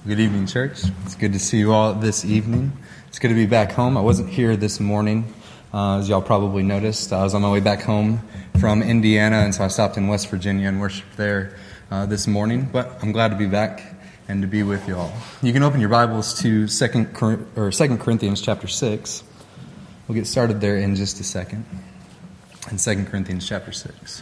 Good evening, church. It's good to see you all this evening. It's good to be back home. I wasn't here this morning, as y'all probably noticed. I was on my way back home from Indiana, and so I stopped in West Virginia and worshiped there this morning. But I'm glad to be back and to be with you all. You can open your Bibles to 2 Corinthians chapter 6. We'll get started there in just a second. In 2 Corinthians chapter 6.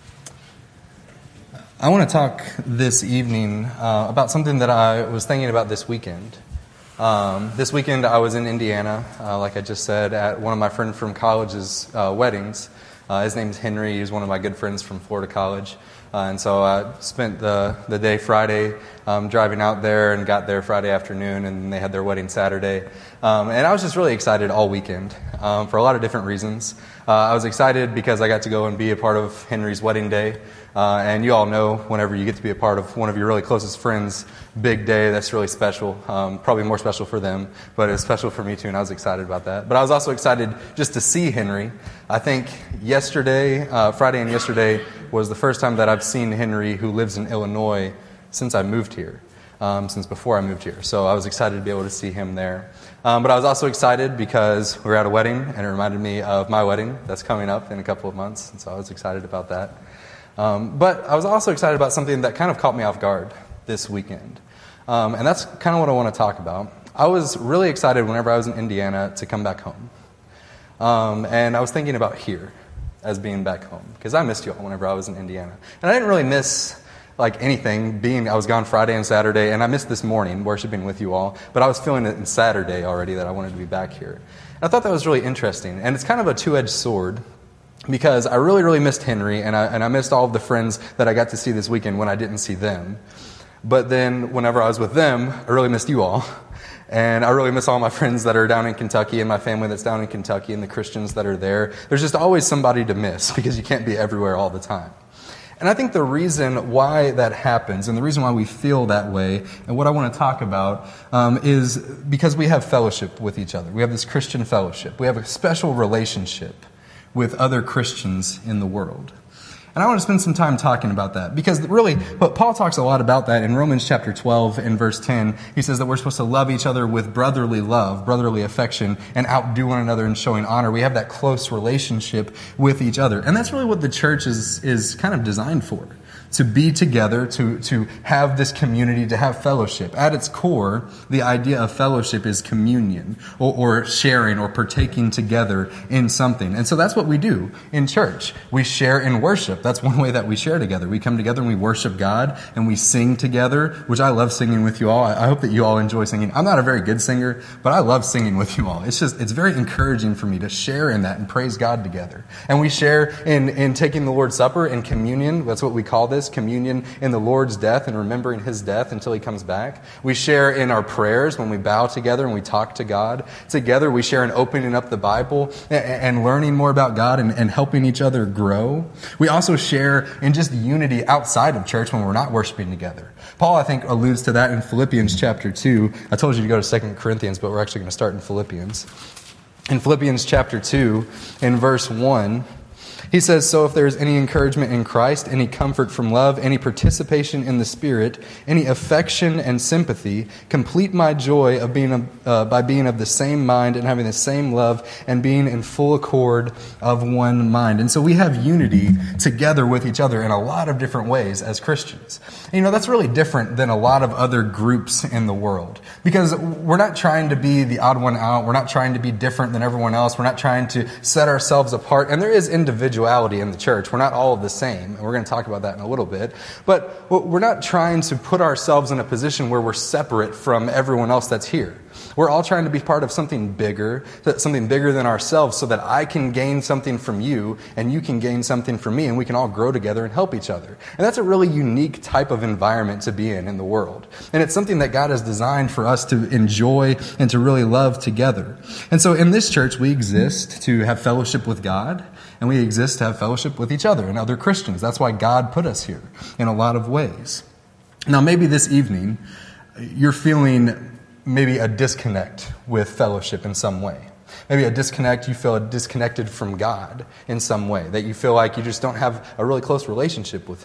I want to talk this evening about something that I was thinking about this weekend. This weekend I was in Indiana, like I just said, at one of my friends from college's weddings. His name's Henry. He's one of my good friends from Florida College. And so I spent the day Friday driving out there and got there Friday afternoon, and they had their wedding Saturday. And I was just really excited all weekend for a lot of different reasons. I was excited because I got to go and be a part of Henry's wedding day. And you all know whenever you get to be a part of one of your really closest friends' big day, that's really special. Probably more special for them, but it was special for me too, and I was excited about that. But I was also excited just to see Henry. I think Friday and yesterday, was the first time that I've seen Henry, who lives in Illinois, since I moved here, since before I moved here. So I was excited to be able to see him there. But I was also excited because we were at a wedding, and it reminded me of my wedding that's coming up in a couple of months, and so I was excited about that. But I was also excited about something that kind of caught me off guard this weekend. And that's kind of what I want to talk about. I was really excited whenever I was in Indiana to come back home. And I was thinking about here as being back home, because I missed you all whenever I was in Indiana. And I didn't really miss anything, I was gone Friday and Saturday, and I missed this morning worshiping with you all, but I was feeling it in Saturday already that I wanted to be back here. And I thought that was really interesting. And it's kind of a two-edged sword, because I really, really missed Henry, and I missed all of the friends that I got to see this weekend when I didn't see them. But then whenever I was with them, I really missed you all. And I really miss all my friends that are down in Kentucky and my family that's down in Kentucky and the Christians that are there. There's just always somebody to miss because you can't be everywhere all the time. And I think the reason why that happens and the reason why we feel that way and what I want to talk about is because we have fellowship with each other. We have this Christian fellowship. We have a special relationship with other Christians in the world. And I want to spend some time talking about that, because really, but Paul talks a lot about that in Romans chapter 12 and verse 10. He says that we're supposed to love each other with brotherly love, brotherly affection, and outdo one another in showing honor. We have that close relationship with each other. And that's really what the church is kind of designed for. To be together, to have this community, to have fellowship. At its core, the idea of fellowship is communion, or sharing, or partaking together in something. And so that's what we do in church. We share in worship. That's one way that we share together. We come together and we worship God, and we sing together, which I love singing with you all. I hope that you all enjoy singing. I'm not a very good singer, but I love singing with you all. It's very encouraging for me to share in that and praise God together. And we share in taking the Lord's Supper and communion. That's what we call this. Communion in the Lord's death and remembering His death until He comes back. We share in our prayers when we bow together and we talk to God. Together we share in opening up the Bible and learning more about God and helping each other grow. We also share in just unity outside of church when we're not worshiping together. Paul, I think, alludes to that in Philippians chapter 2. I told you to go to 2 Corinthians, but we're actually going to start in Philippians. In Philippians chapter 2, in verse 1, he says, "So if there is any encouragement in Christ, any comfort from love, any participation in the Spirit, any affection and sympathy, complete my joy of by being of the same mind and having the same love and being in full accord of one mind." And so we have unity together with each other in a lot of different ways as Christians. And that's really different than a lot of other groups in the world, because we're not trying to be the odd one out. We're not trying to be different than everyone else. We're not trying to set ourselves apart. And there is individuality in the church. We're not all the same, and we're going to talk about that in a little bit. But we're not trying to put ourselves in a position where we're separate from everyone else that's here. We're all trying to be part of something bigger than ourselves, so that I can gain something from you, and you can gain something from me, and we can all grow together and help each other. And that's a really unique type of environment to be in the world. And it's something that God has designed for us to enjoy and to really love together. And so in this church, we exist to have fellowship with God, and we exist to have fellowship with each other and other Christians. That's why God put us here in a lot of ways. Now, maybe this evening, you're feeling maybe a disconnect with fellowship in some way. Maybe a disconnect, you feel disconnected from God in some way, that you feel like you just don't have a really close relationship with Him.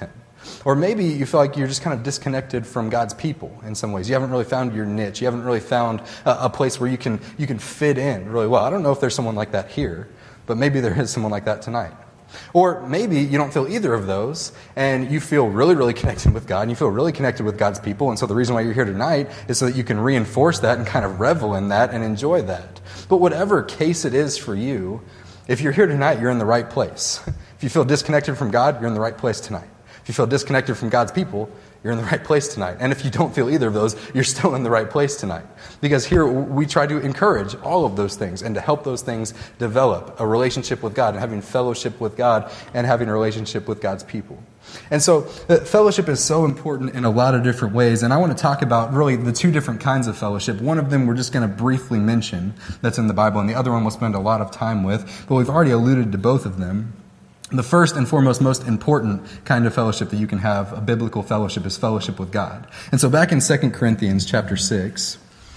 Or maybe you feel like you're just kind of disconnected from God's people in some ways. You haven't really found your niche. You haven't really found a place where you can fit in really well. I don't know if there's someone like that here, but maybe there is someone like that tonight. Or maybe you don't feel either of those, and you feel really, really connected with God, and you feel really connected with God's people, and so the reason why you're here tonight is so that you can reinforce that and kind of revel in that and enjoy that. But whatever case it is for you, if you're here tonight, you're in the right place. If you feel disconnected from God, you're in the right place tonight. If you feel disconnected from God's people, you're in the right place tonight. And if you don't feel either of those, you're still in the right place tonight. Because here we try to encourage all of those things and to help those things develop a relationship with God and having fellowship with God and having a relationship with God's people. And so fellowship is so important in a lot of different ways. And I want to talk about really the two different kinds of fellowship. One of them we're just going to briefly mention that's in the Bible, and the other one we'll spend a lot of time with. But we've already alluded to both of them. The first and foremost, most important kind of fellowship that you can have, a biblical fellowship, is fellowship with God. And so back in 2 Corinthians chapter 6,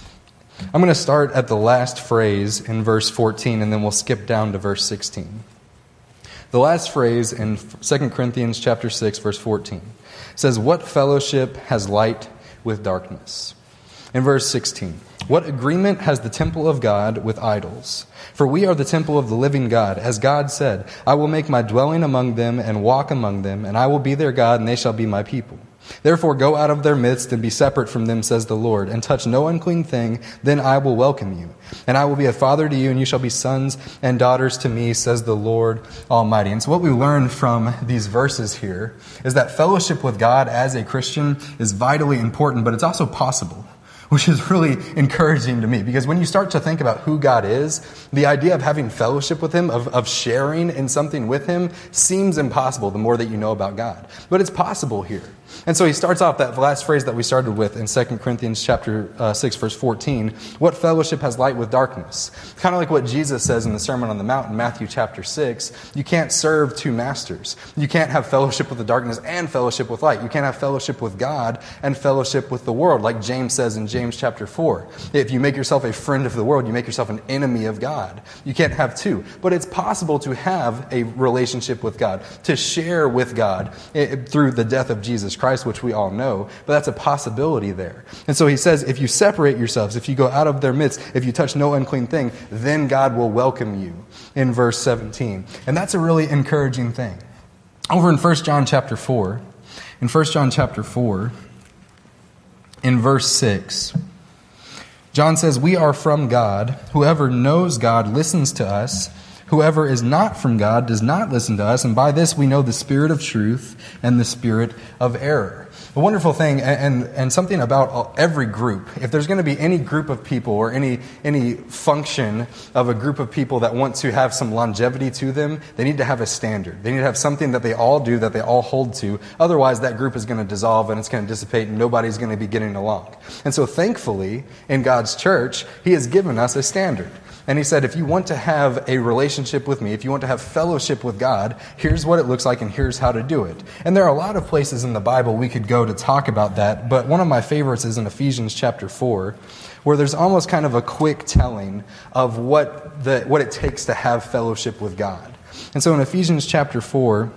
I'm going to start at the last phrase in verse 14, and then we'll skip down to verse 16. The last phrase in 2 Corinthians chapter 6, verse 14, says, "What fellowship has light with darkness?" In verse 16, "What agreement has the temple of God with idols? For we are the temple of the living God. As God said, I will make my dwelling among them and walk among them, and I will be their God, and they shall be my people. Therefore go out of their midst and be separate from them, says the Lord, and touch no unclean thing, then I will welcome you. And I will be a father to you, and you shall be sons and daughters to me, says the Lord Almighty." And so what we learn from these verses here is that fellowship with God as a Christian is vitally important, but it's also possible, which is really encouraging to me. Because when you start to think about who God is, the idea of having fellowship with Him, of sharing in something with Him, seems impossible the more that you know about God. But it's possible here. And so he starts off that last phrase that we started with in 2 Corinthians chapter 6, verse 14. What fellowship has light with darkness? Kind of like what Jesus says in the Sermon on the Mount in Matthew chapter 6. You can't serve two masters. You can't have fellowship with the darkness and fellowship with light. You can't have fellowship with God and fellowship with the world, like James says in James chapter 4. If you make yourself a friend of the world, you make yourself an enemy of God. You can't have two. But it's possible to have a relationship with God, to share with God through the death of Jesus Christ, which we all know, but that's a possibility there. And so he says, if you separate yourselves, if you go out of their midst, if you touch no unclean thing, then God will welcome you, in verse 17. And that's a really encouraging thing. Over in 1 John chapter 4, in verse 6, John says, "We are from God. Whoever knows God listens to us. Whoever is not from God does not listen to us, and by this we know the spirit of truth and the spirit of error." A wonderful thing, and something about every group. If there's going to be any group of people or any function of a group of people that want to have some longevity to them, they need to have a standard. They need to have something that they all do, that they all hold to. Otherwise, that group is going to dissolve and it's going to dissipate and nobody's going to be getting along. And so thankfully, in God's church, He has given us a standard. And He said, if you want to have a relationship with me, if you want to have fellowship with God, here's what it looks like and here's how to do it. And there are a lot of places in the Bible we could go to talk about that, but one of my favorites is in Ephesians chapter 4, where there's almost kind of a quick telling of what it takes to have fellowship with God. And so in Ephesians chapter 4,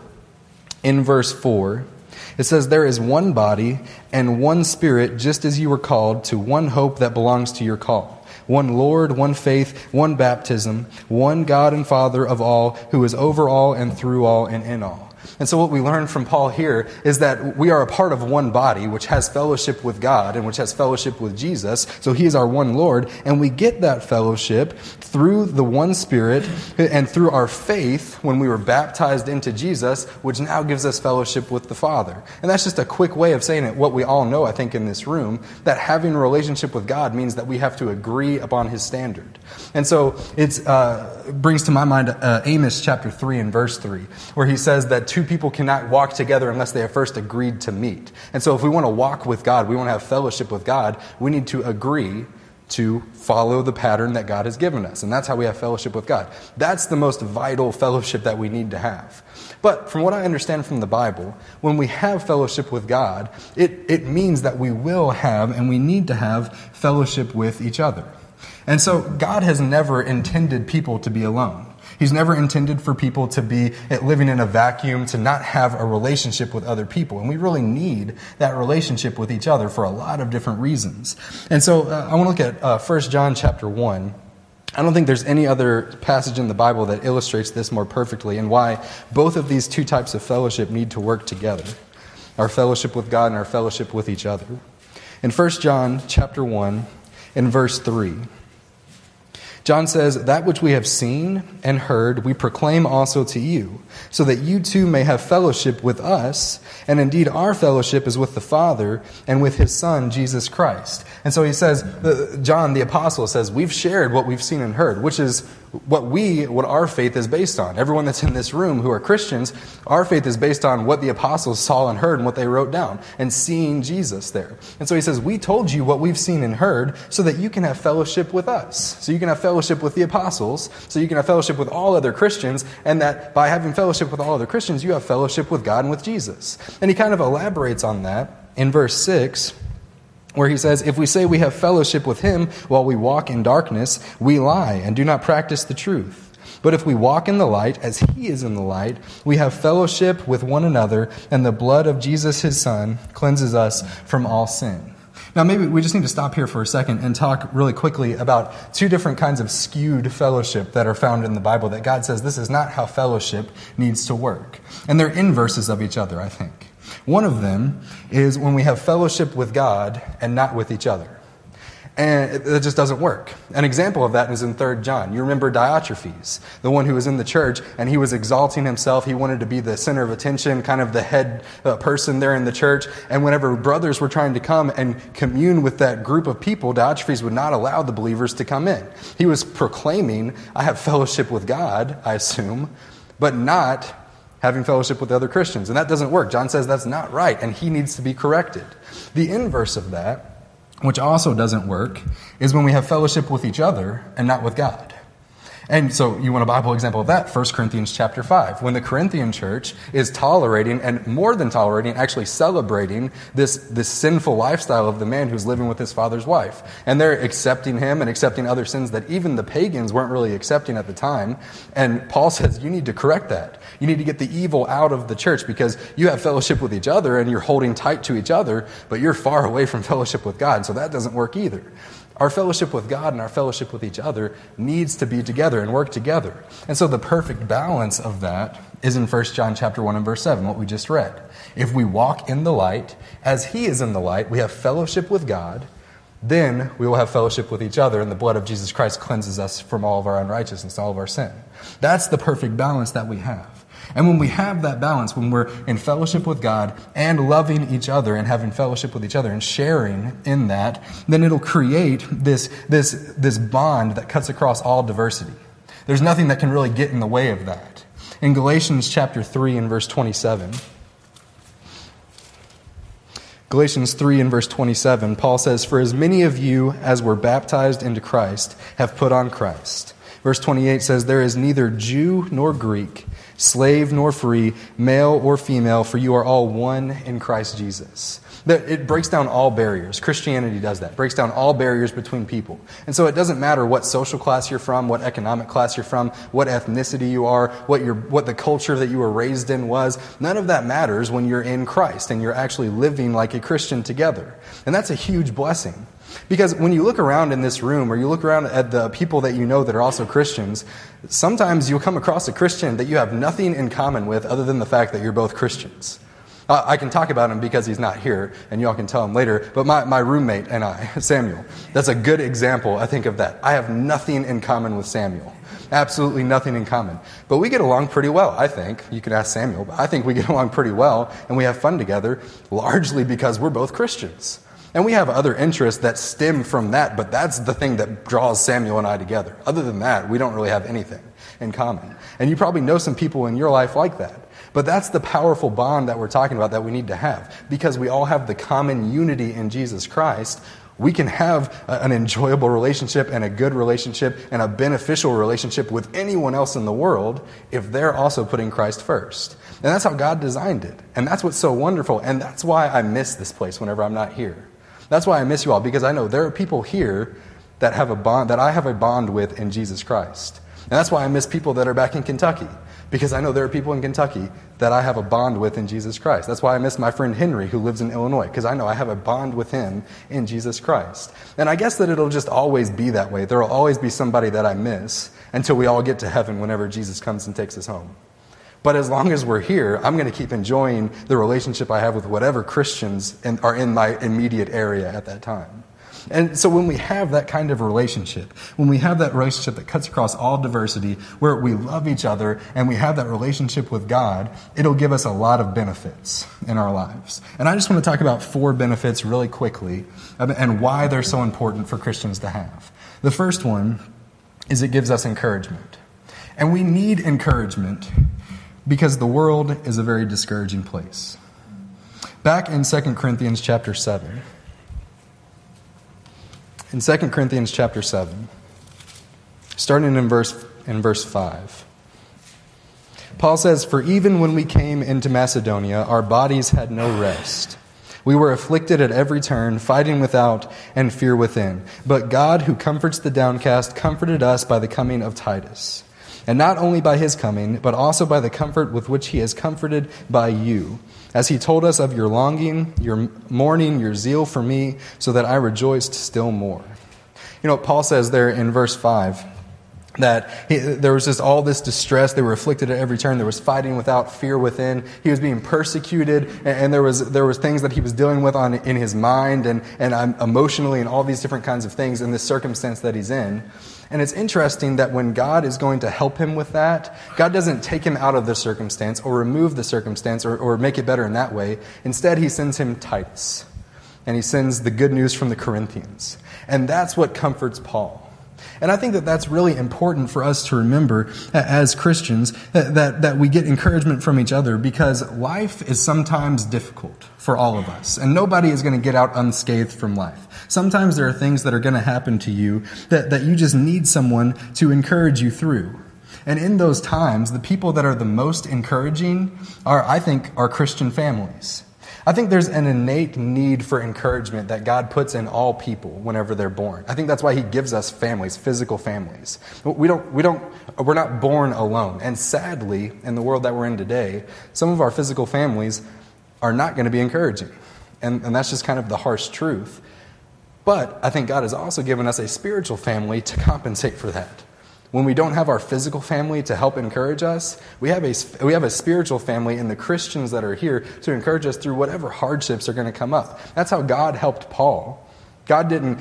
in verse 4, it says, "There is one body and one Spirit, just as you were called to one hope that belongs to your call. One Lord, one faith, one baptism, one God and Father of all, who is over all and through all and in all." And so what we learn from Paul here is that we are a part of one body, which has fellowship with God and which has fellowship with Jesus. So He is our one Lord. And we get that fellowship through the one Spirit and through our faith when we were baptized into Jesus, which now gives us fellowship with the Father. And that's just a quick way of saying it, what we all know, I think, in this room, that having a relationship with God means that we have to agree upon His standard. And so it brings to my mind Amos chapter 3 and verse 3, where he says that two people cannot walk together unless they have first agreed to meet. And so if we want to walk with God, we want to have fellowship with God, we need to agree to follow the pattern that God has given us. And that's how we have fellowship with God. That's the most vital fellowship that we need to have. But from what I understand from the Bible, when we have fellowship with God, it means that we will have and we need to have fellowship with each other. And so God has never intended people to be alone. He's never intended for people to be living in a vacuum, to not have a relationship with other people. And we really need that relationship with each other for a lot of different reasons. And so I want to look at 1 John chapter 1. I don't think there's any other passage in the Bible that illustrates this more perfectly, and why both of these two types of fellowship need to work together. Our fellowship with God and our fellowship with each other. In 1 John chapter 1, in verse 3, John says, "That which we have seen and heard, we proclaim also to you, so that you too may have fellowship with us. And indeed, our fellowship is with the Father and with His Son, Jesus Christ." And so he says, John the apostle says, we've shared what we've seen and heard, which is what our faith is based on. Everyone that's in this room who are Christians, our faith is based on what the apostles saw and heard and what they wrote down, and seeing Jesus there. And so he says, we told you what we've seen and heard so that you can have fellowship with us. So you can have fellowship with the apostles, so you can have fellowship with all other Christians, and that by having fellowship with all other Christians, you have fellowship with God and with Jesus. And he kind of elaborates on that in verse 6, where he says, "If we say we have fellowship with Him while we walk in darkness, we lie and do not practice the truth. But if we walk in the light as He is in the light, we have fellowship with one another, and the blood of Jesus His Son cleanses us from all sin." Now maybe we just need to stop here for a second and talk really quickly about two different kinds of skewed fellowship that are found in the Bible that God says this is not how fellowship needs to work. And they're inverses of each other, I think. One of them is when we have fellowship with God and not with each other. And it just doesn't work. An example of that is in 3 John. You remember Diotrephes, the one who was in the church, and he was exalting himself. He wanted to be the center of attention, kind of the head person there in the church. And whenever brothers were trying to come and commune with that group of people, Diotrephes would not allow the believers to come in. He was proclaiming, I have fellowship with God, I assume, but not having fellowship with other Christians. And that doesn't work. John says that's not right, and he needs to be corrected. The inverse of that, which also doesn't work, is when we have fellowship with each other and not with God. And so you want a Bible example of that, 1 Corinthians chapter 5, when the Corinthian church is tolerating, and more than tolerating, actually celebrating this sinful lifestyle of the man who's living with his father's wife. And they're accepting him and accepting other sins that even the pagans weren't really accepting at the time. And Paul says, you need to correct that. You need to get the evil out of the church, because you have fellowship with each other and you're holding tight to each other, but you're far away from fellowship with God. So that doesn't work either. Our fellowship with God and our fellowship with each other needs to be together and work together. And so the perfect balance of that is in 1 John chapter 1 and verse 7, what we just read. If we walk in the light, as He is in the light, we have fellowship with God, then we will have fellowship with each other, and the blood of Jesus Christ cleanses us from all of our unrighteousness, all of our sin. That's the perfect balance that we have. And when we have that balance, when we're in fellowship with God and loving each other and having fellowship with each other and sharing in that, then it'll create this bond that cuts across all diversity. There's nothing that can really get in the way of that. In Galatians chapter 3 and verse 27, Galatians 3 and verse 27, Paul says, "For as many of you as were baptized into Christ have put on Christ." Verse 28 says, "There is neither Jew nor Greek, slave nor free, male or female, for you are all one in Christ Jesus." It breaks down all barriers. Christianity does that. It breaks down all barriers between people. And so it doesn't matter what social class you're from, what economic class you're from, what ethnicity you are, what the culture that you were raised in was. None of that matters when you're in Christ and you're actually living like a Christian together. And that's a huge blessing. Because when you look around in this room, or you look around at the people that you know that are also Christians, sometimes you'll come across a Christian that you have nothing in common with other than the fact that you're both Christians. I can talk about him because he's not here, and y'all can tell him later, but my roommate and I, Samuel, that's a good example, I think, of that. I have nothing in common with Samuel. Absolutely nothing in common. But we get along pretty well, I think. You can ask Samuel, but I think we get along pretty well, and we have fun together, largely because we're both Christians. And we have other interests that stem from that, but that's the thing that draws Samuel and I together. Other than that, we don't really have anything in common. And you probably know some people in your life like that. But that's the powerful bond that we're talking about that we need to have. Because we all have the common unity in Jesus Christ, we can have an enjoyable relationship and a good relationship and a beneficial relationship with anyone else in the world if they're also putting Christ first. And that's how God designed it. And that's what's so wonderful. And that's why I miss this place whenever I'm not here. That's why I miss you all, because I know there are people here that have a bond, that I have a bond with in Jesus Christ. And that's why I miss people that are back in Kentucky, because I know there are people in Kentucky that I have a bond with in Jesus Christ. That's why I miss my friend Henry, who lives in Illinois, because I know I have a bond with him in Jesus Christ. And I guess that it'll just always be that way. There will always be somebody that I miss until we all get to heaven whenever Jesus comes and takes us home. But as long as we're here, I'm going to keep enjoying the relationship I have with whatever Christians are in my immediate area at that time. And so when we have that kind of relationship, when we have that relationship that cuts across all diversity, where we love each other and we have that relationship with God, it'll give us a lot of benefits in our lives. And I just want to talk about 4 benefits really quickly and why they're so important for Christians to have. The first one is it gives us encouragement. And we need encouragement because the world is a very discouraging place. Back in 2 Corinthians chapter 7, in 2 Corinthians chapter 7, starting in verse 5, Paul says, "For even when we came into Macedonia, our bodies had no rest. We were afflicted at every turn, fighting without and fear within. But God, who comforts the downcast, comforted us by the coming of Titus. And not only by his coming, but also by the comfort with which he has comforted by you, as he told us of your longing, your mourning, your zeal for me, so that I rejoiced still more." You know, Paul says there in verse 5 that there was just all this distress. They were afflicted at every turn. There was fighting without, fear within. He was being persecuted, and there was things that he was dealing with in his mind and emotionally and all these different kinds of things in this circumstance that he's in. And it's interesting that when God is going to help him with that, God doesn't take him out of the circumstance or remove the circumstance or make it better in that way. Instead, he sends him Titus. And he sends the good news from the Corinthians. And that's what comforts Paul. And I think that that's really important for us to remember as Christians, that we get encouragement from each other, because life is sometimes difficult for all of us. And nobody is going to get out unscathed from life. Sometimes there are things that are going to happen to you that you just need someone to encourage you through. And in those times, the people that are the most encouraging are Christian families. I think there's an innate need for encouragement that God puts in all people whenever they're born. I think that's why he gives us families, physical families. We're not born alone. And sadly, in the world that we're in today, some of our physical families are not going to be encouraging. And that's just kind of the harsh truth. But I think God has also given us a spiritual family to compensate for that. When we don't have our physical family to help encourage us, we have a spiritual family in the Christians that are here to encourage us through whatever hardships are going to come up. That's how God helped Paul. In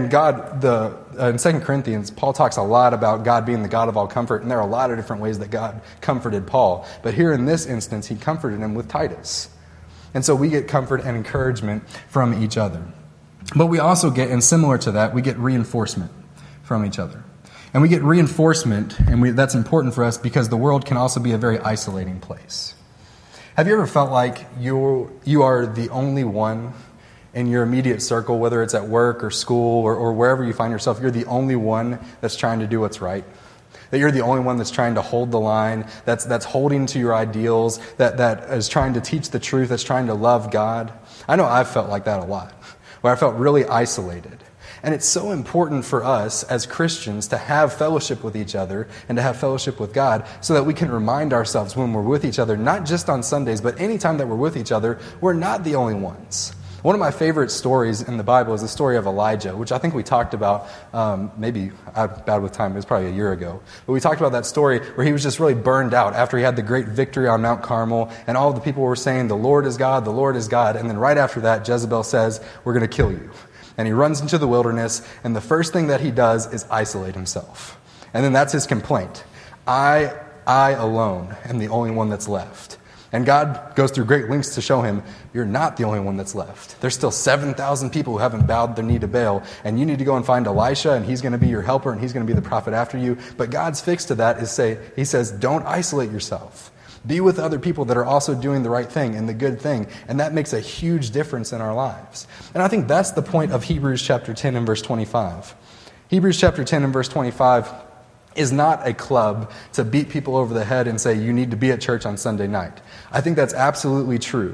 2 Corinthians, Paul talks a lot about God being the God of all comfort, and there are a lot of different ways that God comforted Paul. But here in this instance, he comforted him with Titus. And so we get comfort and encouragement from each other. But we also get, and similar to that, we get reinforcement from each other. And we get reinforcement, and that's important for us because the world can also be a very isolating place. Have you ever felt like you are the only one in your immediate circle, whether it's at work or school or wherever you find yourself, you're the only one that's trying to do what's right? That you're the only one that's trying to hold the line, that's holding to your ideals, that is trying to teach the truth, that's trying to love God? I know I've felt like that a lot, where I felt really isolated. And it's so important for us as Christians to have fellowship with each other and to have fellowship with God so that we can remind ourselves when we're with each other, not just on Sundays, but any time that we're with each other, we're not the only ones. One of my favorite stories in the Bible is the story of Elijah, which I think we talked about, maybe, I'm bad with time, it was probably a year ago. But we talked about that story where he was just really burned out after he had the great victory on Mount Carmel, and all of the people were saying, "The Lord is God, the Lord is God." And then right after that, Jezebel says, "We're going to kill you." And he runs into the wilderness, and the first thing that he does is isolate himself. And then that's his complaint. I alone am the only one that's left. And God goes through great lengths to show him, you're not the only one that's left. There's still 7,000 people who haven't bowed their knee to Baal, and you need to go and find Elisha, and he's going to be your helper, and he's going to be the prophet after you. But God's fix to that is he says, don't isolate yourself. Be with other people that are also doing the right thing and the good thing. And that makes a huge difference in our lives. And I think that's the point of Hebrews chapter 10 and verse 25. Hebrews chapter 10 and verse 25 is not a club to beat people over the head and say, you need to be at church on Sunday night. I think that's absolutely true.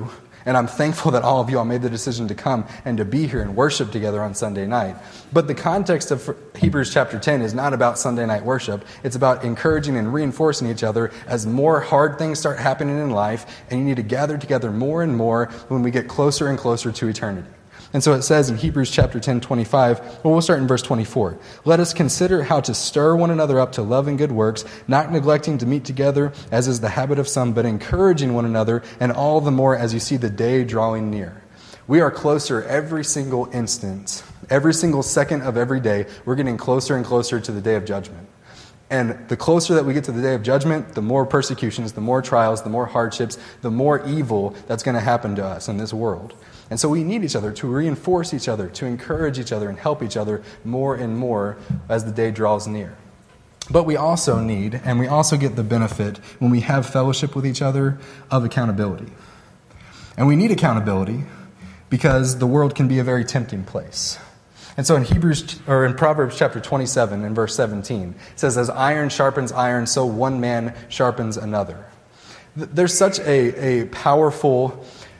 And I'm thankful that all of you all made the decision to come and to be here and worship together on Sunday night. But the context of Hebrews chapter 10 is not about Sunday night worship. It's about encouraging and reinforcing each other as more hard things start happening in life, and you need to gather together more and more when we get closer and closer to eternity. And so it says in Hebrews chapter 10, 25, well, we'll start in verse 24. Let us consider how to stir one another up to love and good works, not neglecting to meet together, as is the habit of some, but encouraging one another, and all the more as you see the day drawing near. We are closer every single instant, every single second of every day. We're getting closer and closer to the day of judgment. And the closer that we get to the day of judgment, the more persecutions, the more trials, the more hardships, the more evil that's going to happen to us in this world. And so we need each other to reinforce each other, to encourage each other and help each other more and more as the day draws near. But we also need, and we also get the benefit when we have fellowship with each other, of accountability. And we need accountability because the world can be a very tempting place. And so in Proverbs chapter 27 and verse 17, it says, as iron sharpens iron, so one man sharpens another. There's such a powerful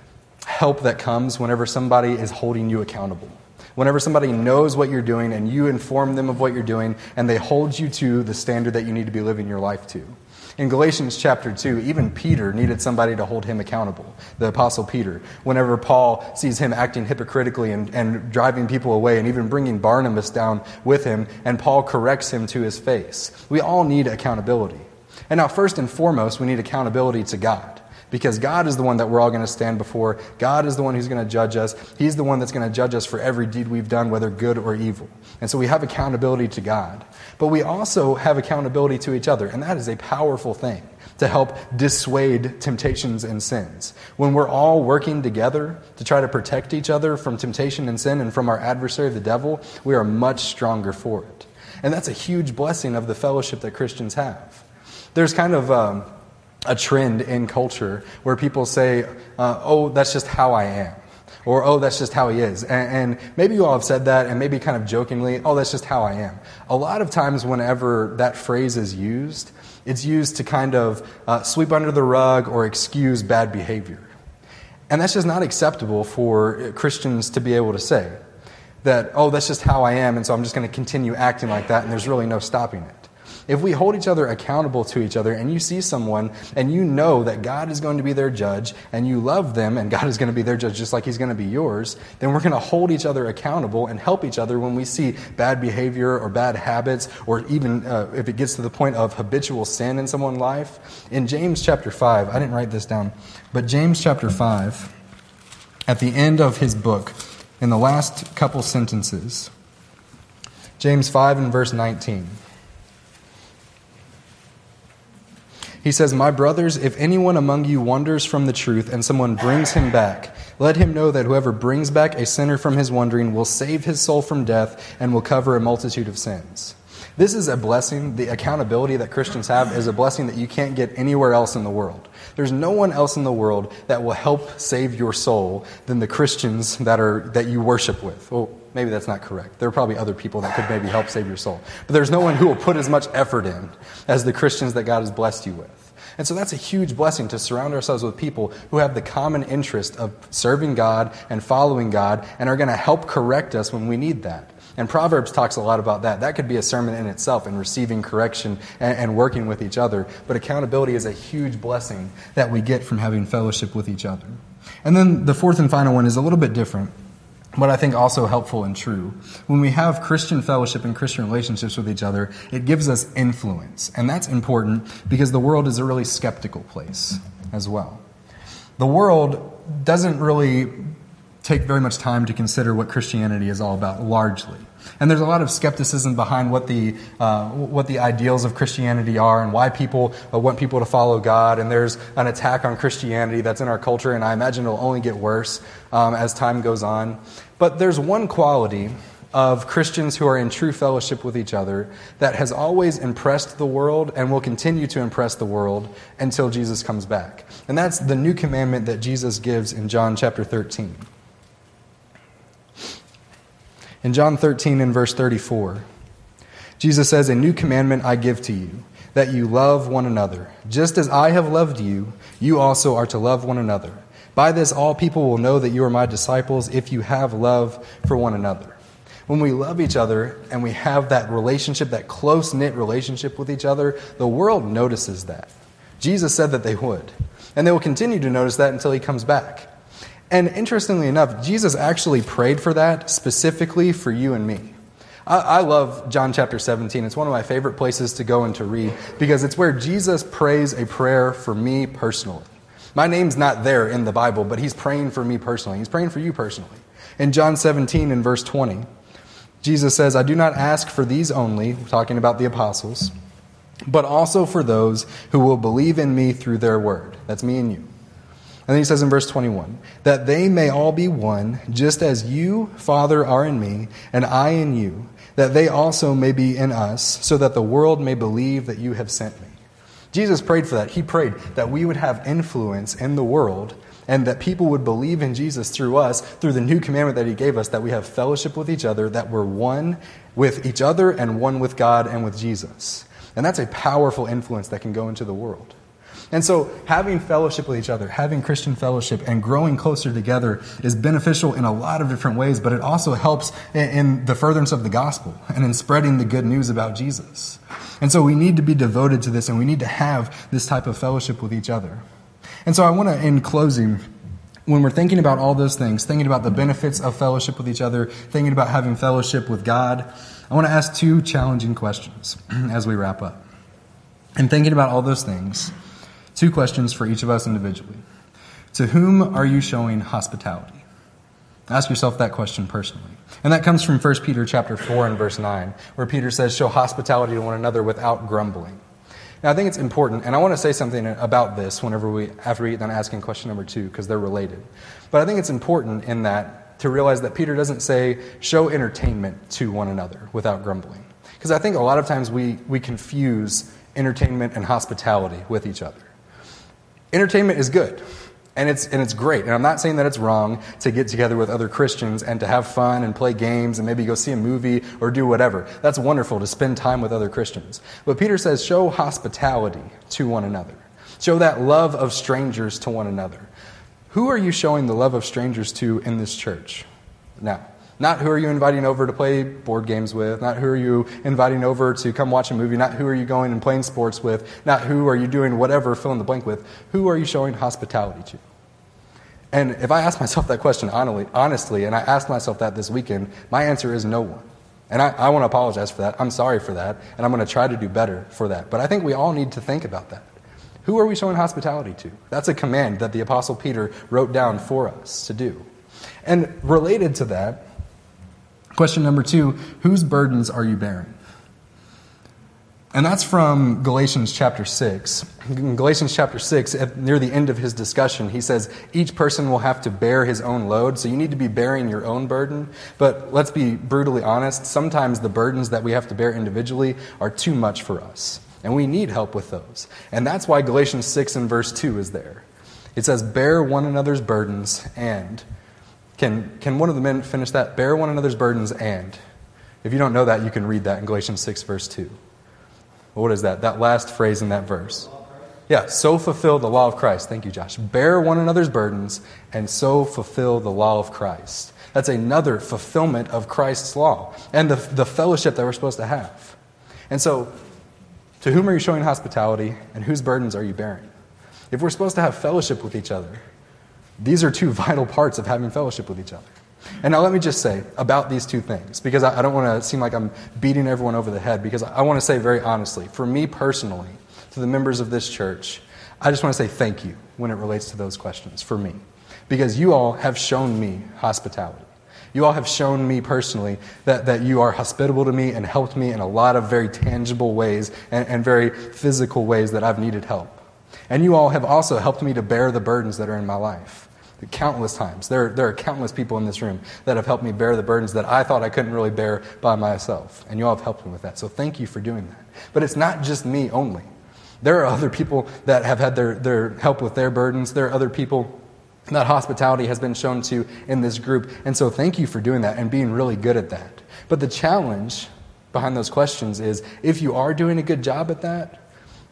help that comes whenever somebody is holding you accountable. Whenever somebody knows what you're doing and you inform them of what you're doing and they hold you to the standard that you need to be living your life to. In Galatians chapter 2, even Peter needed somebody to hold him accountable, the Apostle Peter. Whenever Paul sees him acting hypocritically and driving people away and even bringing Barnabas down with him, and Paul corrects him to his face. We all need accountability. And now first and foremost, we need accountability to God. Because God is the one that we're all going to stand before. God is the one who's going to judge us. He's the one that's going to judge us for every deed we've done, whether good or evil. And so we have accountability to God. But we also have accountability to each other. And that is a powerful thing to help dissuade temptations and sins. When we're all working together to try to protect each other from temptation and sin and from our adversary, the devil, we are much stronger for it. And that's a huge blessing of the fellowship that Christians have. There's kind of a trend in culture where people say, oh, that's just how I am. Or, oh, that's just how he is. And maybe you all have said that, and maybe kind of jokingly, oh, that's just how I am. A lot of times whenever that phrase is used, it's used to kind of sweep under the rug or excuse bad behavior. And that's just not acceptable for Christians to be able to say. That, oh, that's just how I am, and so I'm just going to continue acting like that, and there's really no stopping it. If we hold each other accountable to each other, and you see someone and you know that God is going to be their judge and you love them and God is going to be their judge just like he's going to be yours, then we're going to hold each other accountable and help each other when we see bad behavior or bad habits, or even if it gets to the point of habitual sin in someone's life. In James chapter 5, I didn't write this down, but James chapter 5, at the end of his book, in the last couple sentences, James 5 and verse 19, he says, my brothers, if anyone among you wanders from the truth and someone brings him back, let him know that whoever brings back a sinner from his wandering will save his soul from death and will cover a multitude of sins. This is a blessing. The accountability that Christians have is a blessing that you can't get anywhere else in the world. There's no one else in the world that will help save your soul than the Christians that you worship with. Well, maybe that's not correct. There are probably other people that could maybe help save your soul. But there's no one who will put as much effort in as the Christians that God has blessed you with. And so that's a huge blessing to surround ourselves with people who have the common interest of serving God and following God and are going to help correct us when we need that. And Proverbs talks a lot about that. That could be a sermon in itself, in receiving correction and working with each other. But accountability is a huge blessing that we get from having fellowship with each other. And then the fourth and final one is a little bit different, but I think also helpful and true. When we have Christian fellowship and Christian relationships with each other, it gives us influence. And that's important because the world is a really skeptical place as well. The world doesn't really take very much time to consider what Christianity is all about, largely. And there's a lot of skepticism behind what the ideals of Christianity are and why people want people to follow God. And there's an attack on Christianity that's in our culture, and I imagine it'll only get worse as time goes on. But there's one quality of Christians who are in true fellowship with each other that has always impressed the world and will continue to impress the world until Jesus comes back. And that's the new commandment that Jesus gives in John chapter 13. In John 13 and verse 34, Jesus says, "A new commandment I give to you, that you love one another. Just as I have loved you, you also are to love one another. By this, all people will know that you are my disciples if you have love for one another. When we love each other and we have that relationship, that close-knit relationship with each other, the world notices that. Jesus said that they would. And they will continue to notice that until he comes back. And interestingly enough, Jesus actually prayed for that specifically for you and me. I love John chapter 17. It's one of my favorite places to go and to read because it's where Jesus prays a prayer for me personally. My name's not there in the Bible, but he's praying for me personally. He's praying for you personally. In John 17 and verse 20, Jesus says, I do not ask for these only, talking about the apostles, but also for those who will believe in me through their word. That's me and you. And then he says in verse 21, that they may all be one, just as you, Father, are in me, and I in you, that they also may be in us, so that the world may believe that you have sent me. Jesus prayed for that. He prayed that we would have influence in the world and that people would believe in Jesus through us, through the new commandment that he gave us, that we have fellowship with each other, that we're one with each other and one with God and with Jesus. And that's a powerful influence that can go into the world. And so having fellowship with each other, having Christian fellowship and growing closer together is beneficial in a lot of different ways, but it also helps in the furtherance of the gospel and in spreading the good news about Jesus. And so we need to be devoted to this and we need to have this type of fellowship with each other. And so I want to, in closing, when we're thinking about all those things, thinking about the benefits of fellowship with each other, thinking about having fellowship with God, I want to ask two challenging questions as we wrap up. And thinking about all those things, two questions for each of us individually. To whom are you showing hospitality? Ask yourself that question personally. And that comes from 1 Peter chapter 4 and verse 9, where Peter says, show hospitality to one another without grumbling. Now, I think it's important, and I want to say something about this after we get done asking question number 2, because they're related. But I think it's important in that to realize that Peter doesn't say, show entertainment to one another without grumbling. Because I think a lot of times we confuse entertainment and hospitality with each other. Entertainment is good, and it's great. And I'm not saying that it's wrong to get together with other Christians and to have fun and play games and maybe go see a movie or do whatever. That's wonderful to spend time with other Christians. But Peter says, show hospitality to one another. Show that love of strangers to one another. Who are you showing the love of strangers to in this church now? Not who are you inviting over to play board games with, not who are you inviting over to come watch a movie, not who are you going and playing sports with, not who are you doing whatever, fill in the blank with. Who are you showing hospitality to? And if I ask myself that question honestly, and I asked myself that this weekend, my answer is no one. And I want to apologize for that. I'm sorry for that, and I'm going to try to do better for that. But I think we all need to think about that. Who are we showing hospitality to? That's a command that the Apostle Peter wrote down for us to do. And related to that, question number 2, whose burdens are you bearing? And that's from Galatians chapter 6. In Galatians chapter 6, near the end of his discussion, he says, each person will have to bear his own load, so you need to be bearing your own burden. But let's be brutally honest, sometimes the burdens that we have to bear individually are too much for us. And we need help with those. And that's why Galatians 6 and verse 2 is there. It says, bear one another's burdens and... Can one of the men finish that? Bear one another's burdens and. If you don't know that, you can read that in Galatians 6, verse 2. Well, what is that? That last phrase in that verse. Yeah, so fulfill the law of Christ. Thank you, Josh. Bear one another's burdens and so fulfill the law of Christ. That's another fulfillment of Christ's law and the fellowship that we're supposed to have. And so, to whom are you showing hospitality and whose burdens are you bearing? If we're supposed to have fellowship with each other, these are two vital parts of having fellowship with each other. And now let me just say about these two things, because I don't want to seem like I'm beating everyone over the head, because I want to say very honestly, for me personally, to the members of this church, I just want to say thank you when it relates to those questions for me. Because you all have shown me hospitality. You all have shown me personally that you are hospitable to me and helped me in a lot of very tangible ways and very physical ways that I've needed help. And you all have also helped me to bear the burdens that are in my life. Countless times. There are countless people in this room that have helped me bear the burdens that I thought I couldn't really bear by myself. And you all have helped me with that. So thank you for doing that. But it's not just me only. There are other people that have had their help with their burdens. There are other people that hospitality has been shown to in this group. And so thank you for doing that and being really good at that. But the challenge behind those questions is, if you are doing a good job at that,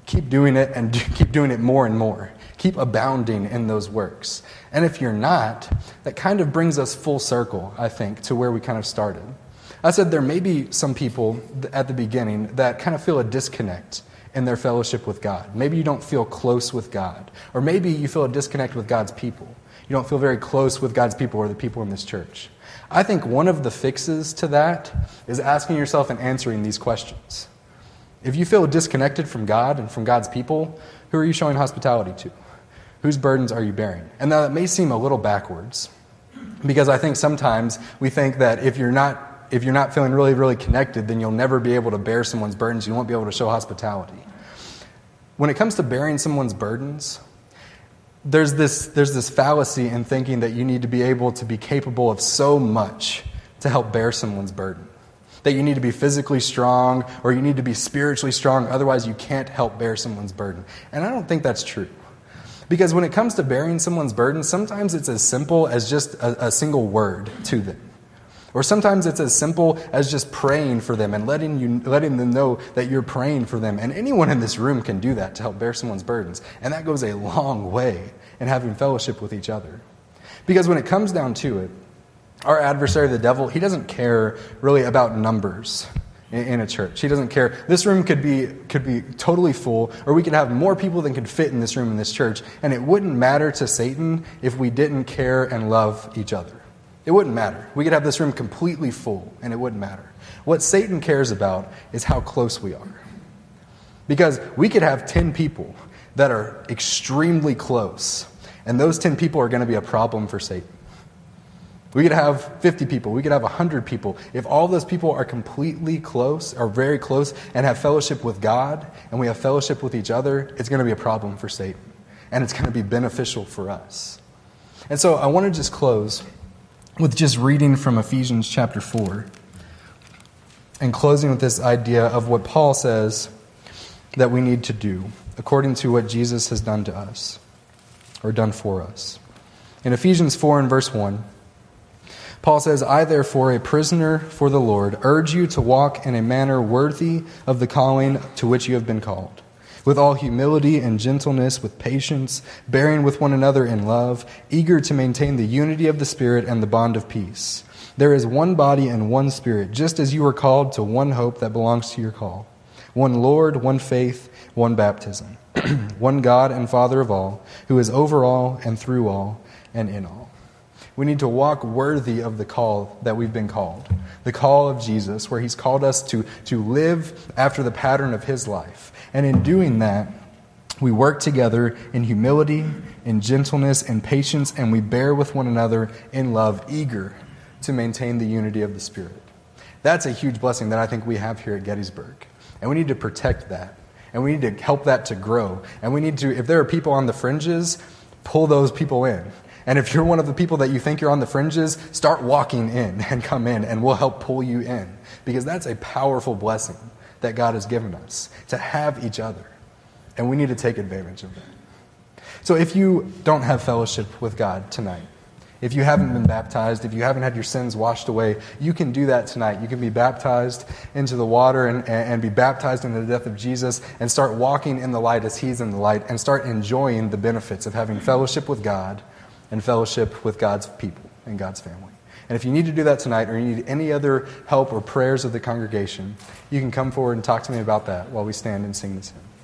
keep doing it and keep doing it more and more. Keep abounding in those works. And if you're not, that kind of brings us full circle, I think, to where we kind of started. I said there may be some people at the beginning that kind of feel a disconnect in their fellowship with God. Maybe you don't feel close with God. Or maybe you feel a disconnect with God's people. You don't feel very close with God's people or the people in this church. I think one of the fixes to that is asking yourself and answering these questions. If you feel disconnected from God and from God's people, who are you showing hospitality to? Whose burdens are you bearing? And now that may seem a little backwards, because I think sometimes we think that if you're not feeling really, really connected, then you'll never be able to bear someone's burdens. You won't be able to show hospitality. When it comes to bearing someone's burdens, there's this fallacy in thinking that you need to be able to be capable of so much to help bear someone's burden. That you need to be physically strong or you need to be spiritually strong, otherwise you can't help bear someone's burden. And I don't think that's true. Because when it comes to bearing someone's burden, sometimes it's as simple as just a single word to them. Or sometimes it's as simple as just praying for them and letting them know that you're praying for them. And anyone in this room can do that to help bear someone's burdens. And that goes a long way in having fellowship with each other. Because when it comes down to it, our adversary, the devil, he doesn't care really about numbers in a church. He doesn't care. This room could be totally full, or we could have more people than could fit in this room in this church, and it wouldn't matter to Satan if we didn't care and love each other. It wouldn't matter. We could have this room completely full, and it wouldn't matter. What Satan cares about is how close we are. Because we could have 10 people that are extremely close, and those 10 people are going to be a problem for Satan. We could have 50 people. We could have 100 people. If all those people are completely close, or very close, and have fellowship with God, and we have fellowship with each other, it's going to be a problem for Satan. And it's going to be beneficial for us. And so I want to just close with just reading from Ephesians chapter 4, and closing with this idea of what Paul says that we need to do, according to what Jesus has done to us, or done for us. In Ephesians 4 and verse 1, Paul says, I, therefore, a prisoner for the Lord, urge you to walk in a manner worthy of the calling to which you have been called, with all humility and gentleness, with patience, bearing with one another in love, eager to maintain the unity of the Spirit and the bond of peace. There is one body and one Spirit, just as you were called to one hope that belongs to your call. One Lord, one faith, one baptism. One God and Father of all, who is over all and through all and in all. We need to walk worthy of the call that we've been called. The call of Jesus, where he's called us to live after the pattern of his life. And in doing that, we work together in humility, in gentleness, and patience, and we bear with one another in love, eager to maintain the unity of the Spirit. That's a huge blessing that I think we have here at Gettysburg. And we need to protect that. And we need to help that to grow. And we need to, if there are people on the fringes, pull those people in. And if you're one of the people that you think you're on the fringes, start walking in and come in, and we'll help pull you in. Because that's a powerful blessing that God has given us, to have each other. And we need to take advantage of that. So if you don't have fellowship with God tonight, if you haven't been baptized, if you haven't had your sins washed away, you can do that tonight. You can be baptized into the water and be baptized into the death of Jesus and start walking in the light as he's in the light and start enjoying the benefits of having fellowship with God and fellowship with God's people and God's family. And if you need to do that tonight, or you need any other help or prayers of the congregation, you can come forward and talk to me about that while we stand and sing this hymn.